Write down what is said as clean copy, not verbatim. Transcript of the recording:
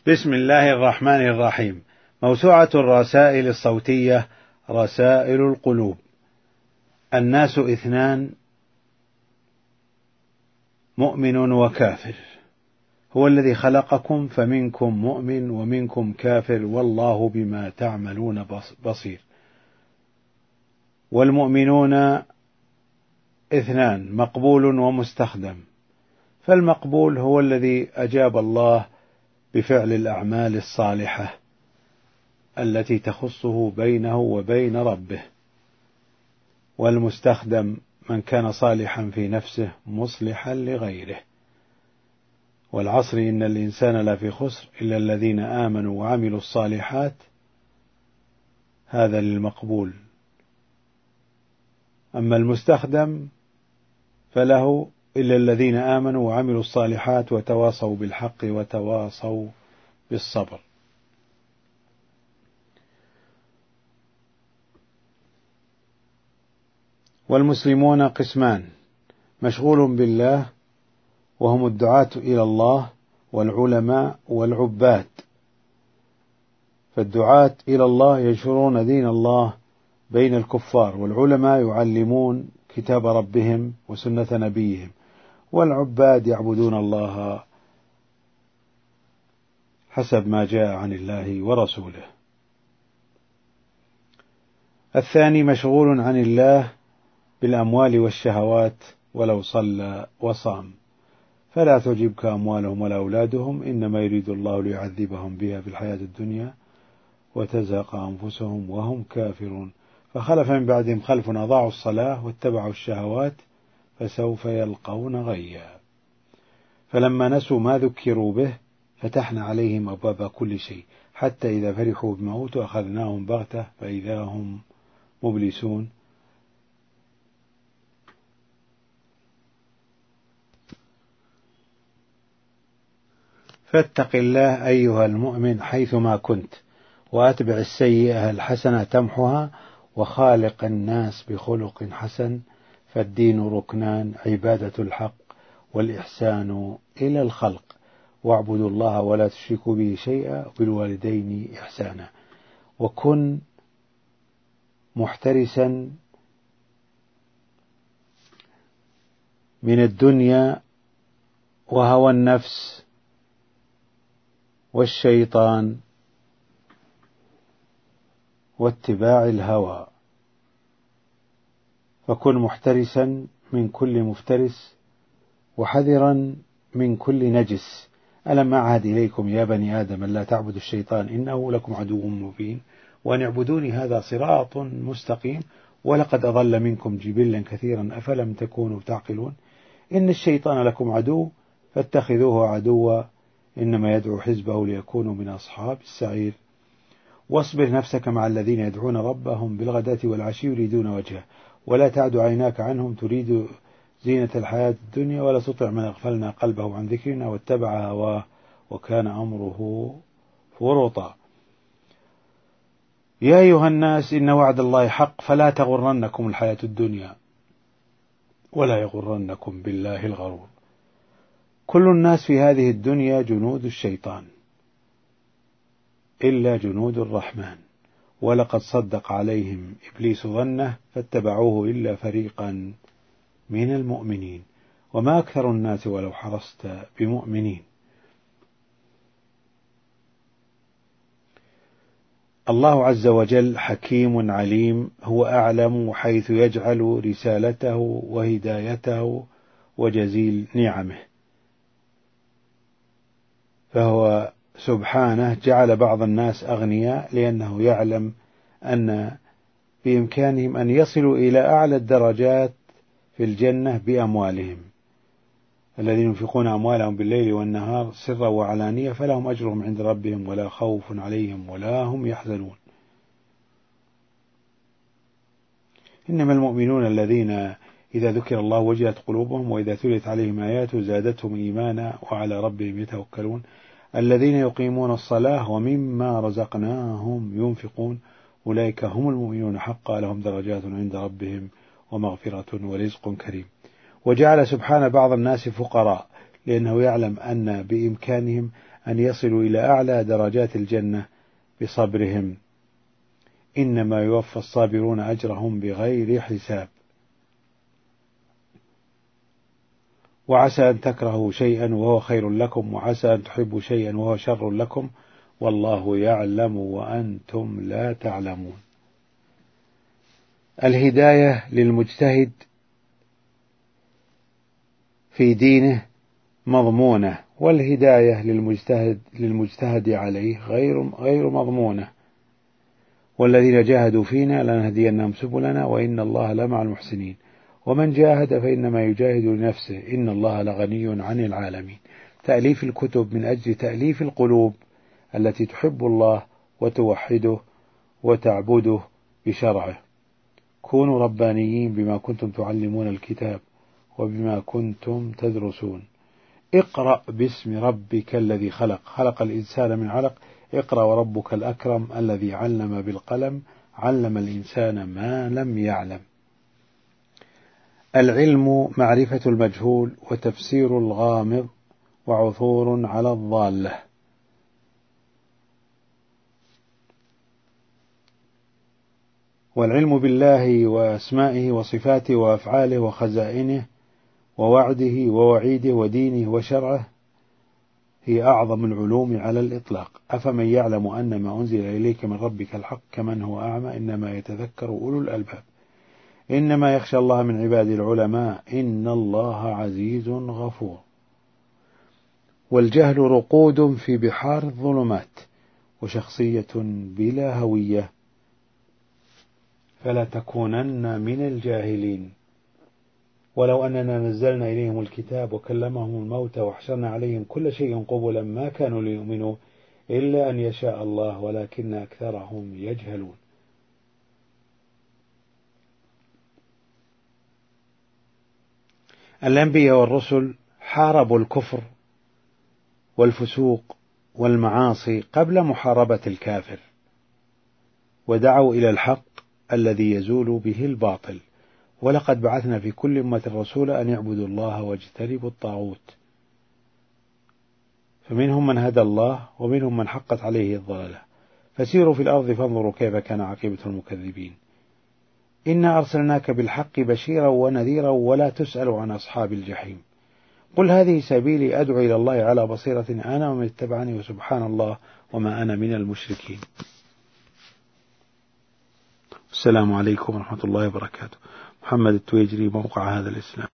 بسم الله الرحمن الرحيم. موسوعة الرسائل الصوتية رسائل القلوب. الناس اثنان، مؤمن وكافر. هو الذي خلقكم فمنكم مؤمن ومنكم كافر، والله بما تعملون بصير. والمؤمنون اثنان، مقبول ومستخدم. فالمقبول هو الذي أجاب الله بفعل الأعمال الصالحة التي تخصه بينه وبين ربه. والمستخدم من كان صالحا في نفسه مصلحا لغيره. والعصر إن الإنسان لفي خسر إلا الذين آمنوا وعملوا الصالحات. هذا للمقبول. أما المستخدم فله إلا الذين آمنوا وعملوا الصالحات وتواصوا بالحق وتواصوا بالصبر. والمسلمون قسمان، مشغول بالله وهم الدعاة إلى الله، والعلماء والعباد. فالدعاة إلى الله ينشرون دين الله بين الكفار، والعلماء يعلمون كتاب ربهم وسنة نبيهم، والعباد يعبدون الله حسب ما جاء عن الله ورسوله. الثاني مشغول عن الله بالأموال والشهوات، ولو صلى وصام فلا تعجبك أموالهم ولا أولادهم، إنما يريد الله ليعذبهم بها في الحياة الدنيا وتزهق أنفسهم وهم كافرون. فخلف من بعدهم خلف أضاعوا الصلاة واتبعوا الشهوات فسوف يلقون غيا. فلما نسوا ما ذكروا به فتحنا عليهم أبواب كل شيء، حتى إذا فرحوا بما أوتوا أخذناهم بغتة فإذا هم مبلسون. فاتق الله أيها المؤمن حيثما كنت، وأتبع السيئة الحسنة تمحها، وخالق الناس بخلق حسن. فالدين ركنان، عبادة الحق والإحسان إلى الخلق، واعبدوا الله ولا تشركوا به شيئا، وبالوالدين إحسانا. وكن محترسا من الدنيا وهوى النفس والشيطان واتباع الهوى. فكن محترسا من كل مفترس، وحذرا من كل نجس. ألم أعهد إليكم يا بني آدم لا تعبدوا الشيطان إنه لكم عدو مبين، وأن اعبدوني هذا صراط مستقيم، ولقد أضل منكم جبلا كثيرا أفلم تكونوا تعقلون. إن الشيطان لكم عدو فاتخذوه عدوا، إنما يدعو حزبه ليكونوا من أصحاب السعير. واصبر نفسك مع الذين يدعون ربهم بالغداة والعشي يريدون وجهه، ولا تعد عيناك عنهم تريد زينة الحياة الدنيا، ولا تطع من أغفلنا قلبه عن ذكرنا واتبع هواه وكان أمره فرطا. يا أيها الناس إن وعد الله حق، فلا تغرنكم الحياة الدنيا ولا يغرنكم بالله الغرور. كل الناس في هذه الدنيا جنود الشيطان إلا جنود الرحمن، ولقد صدق عليهم إبليس ظنه فاتبعوه إلا فريقا من المؤمنين، وما أكثر الناس ولو حرصت بمؤمنين. الله عز وجل حكيم عليم، هو أعلم حيث يجعل رسالته وهدايته وجزيل نعمه. فهو سبحانه جعل بعض الناس أغنياء لأنه يعلم أن بإمكانهم أن يصلوا إلى أعلى الدرجات في الجنة بأموالهم. الذين ينفقون أموالهم بالليل والنهار سرا وعلانية فلهم أجرهم عند ربهم ولا خوف عليهم ولا هم يحزنون. إنما المؤمنون الذين إذا ذكر الله وجلت قلوبهم وإذا تليت عليهم آياته زادتهم إيمانا وعلى ربهم يتوكلون. الذين يقيمون الصلاة ومما رزقناهم ينفقون أولئك هم المؤمنون حقا، لهم درجات عند ربهم ومغفرة ورزق كريم. وجعل سبحانه بعض الناس فقراء لأنه يعلم أن بإمكانهم أن يصلوا إلى أعلى درجات الجنة بصبرهم. إنما يوفى الصابرون أجرهم بغير حساب. وعسى أن تكرهوا شيئا وهو خير لكم، وعسى أن تحبوا شيئا وهو شر لكم، والله يعلم وأنتم لا تعلمون. الهداية للمجتهد في دينه مضمونة، والهداية للمجتهد عليه غير مضمونة. والذين جاهدوا فينا لنهدينهم سبلنا وإن الله لمع المحسنين. ومن جاهد فإنما يجاهد لنفسه إن الله لغني عن العالمين. تأليف الكتب من أجل تأليف القلوب التي تحب الله وتوحده وتعبده بشرعه. كونوا ربانيين بما كنتم تعلمون الكتاب وبما كنتم تدرسون. اقرأ باسم ربك الذي خلق، خلق الإنسان من علق. اقرأ وربك الأكرم الذي علم بالقلم، علم الإنسان ما لم يعلم. العلم معرفة المجهول وتفسير الغامض وعثور على الضالة. والعلم بالله وأسمائه وصفاته وأفعاله وخزائنه ووعده ووعيده ودينه وشرعه هي أعظم العلوم على الإطلاق. أفمن يعلم أن ما أنزل إليك من ربك الحق كمن هو أعمى إنما يتذكر أولو الألباب. إنما يخشى الله من عباد العلماء إن الله عزيز غفور. والجهل رقود في بحار الظلمات وشخصية بلا هوية، فلا تكونن من الجاهلين. ولو أننا نزلنا إليهم الكتاب وكلمهم الموتى وحشرنا عليهم كل شيء قبلا ما كانوا ليؤمنوا إلا أن يشاء الله ولكن أكثرهم يجهلون. الأنبياء والرسل حاربوا الكفر والفسوق والمعاصي قبل محاربة الكافر، ودعوا إلى الحق الذي يزول به الباطل. ولقد بعثنا في كل أمة رسولا أن يعبدوا الله واجتنبوا الطاغوت، فمنهم من هدى الله ومنهم من حقت عليه الضلالة. فسيروا في الأرض فانظروا كيف كان عاقبة المكذبين. إنا أرسلناك بالحق بشيرا ونذيرا ولا تسأل عن أصحاب الجحيم. قل هذه سبيلي أدعو إلى الله على بصيرة أنا ومن اتبعني وسبحان الله وما أنا من المشركين. السلام عليكم ورحمة الله وبركاته. محمد التويجري، موقع هذا الإسلام.